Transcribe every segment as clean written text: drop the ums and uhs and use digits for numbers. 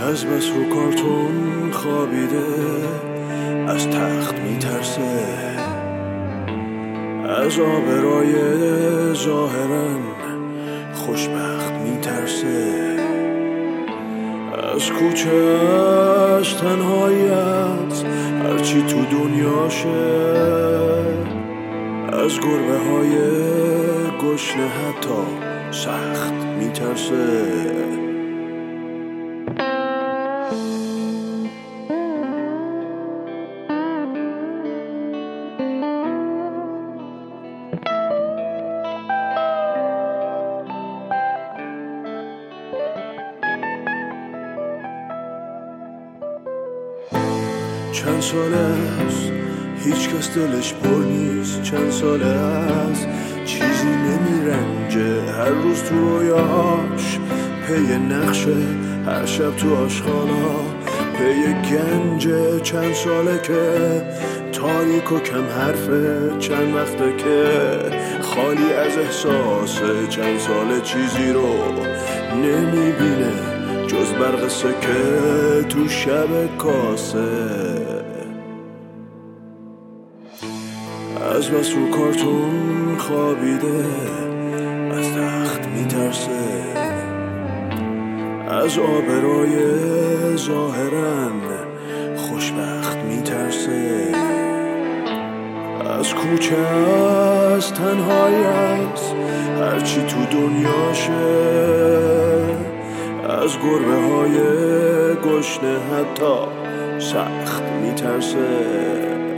از بس رو کارتون خوابیده، از تخت میترسه، از آبرای ظاهرا خوشبخت میترسه، از کوچه، از تنهاییت هرچی تو دنیاشه، از گربه های گشنه حتی سخت میترسه. چند ساله است هیچ کس دلش پر نیست، چند ساله است چیزی نمیرنجه، هر روز تو رویاش پی نقشه، هر شب تو آشخانا پی گنجه. چند ساله که تاریک و کم حرفه، چند وقته که خالی از احساسه، چند ساله چیزی رو نمیبینه جز برق سکه تو شب کاسه. از بس رو کارتون خوابیده، از تخت میترسه، از آبرای ظاهرا خوشبخت میترسه، از کوچه، از تنهاییت هرچی تو دنیاشه، از گربه های گشنه حتی سخت میترسه.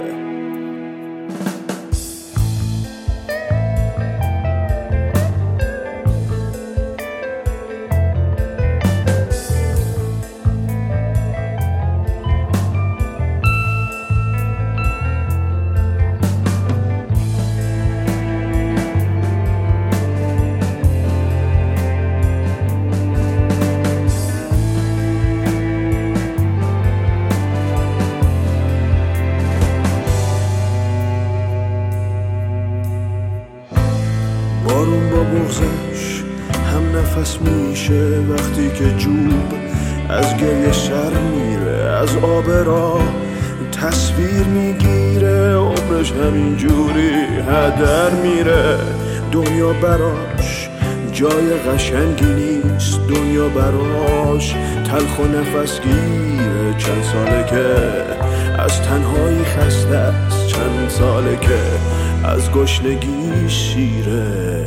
بارون با بغضش هم نفس میشه، وقتی که جوب از گریه سر میره، از آبرا تصویر میگیره، عمرش همین جوری هدر میره. دنیا براش جای قشنگی نیست، دنیا براش تلخ و نفس گیره. چند ساله که از تنهایی خسته است، چند ساله که از گشنگی شیره.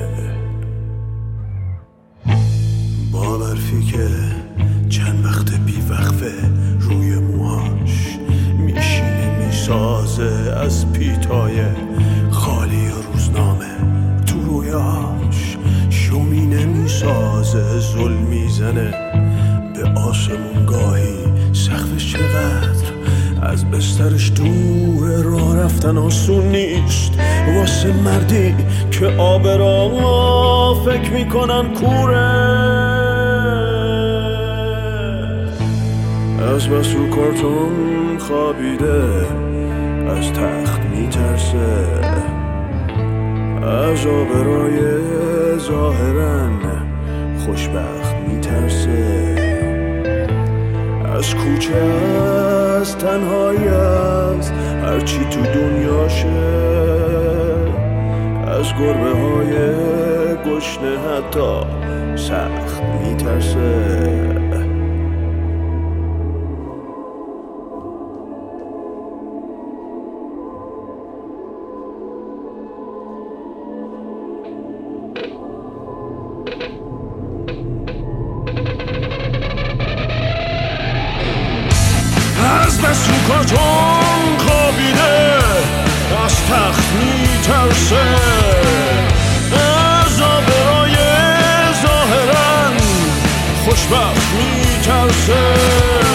با برفی که چند وقت بی وقفه روی موهاش میشینه میسازه، از پیتای خالی روزنامه تو رویاش شومینه میسازه، ظلم میزنه به آسمون گاهی سقفش چقدر از بسترش دوره، راه رفتن آسون نیست واسه مردی که آبرا فکر میکنن کوره. از بس رو کارتون خوابیده، از تخت میترسه، از آبرای ظاهرا خوشبخت میترسه، از کوچه، از تنهاییت هرچی تو دنیاشه، از گربه های گشنه حتی سخت میترسه. از بس رو کارتون خوابیده، از تخت میترسه، از آبرای ظاهرا خوشبخت میترسه.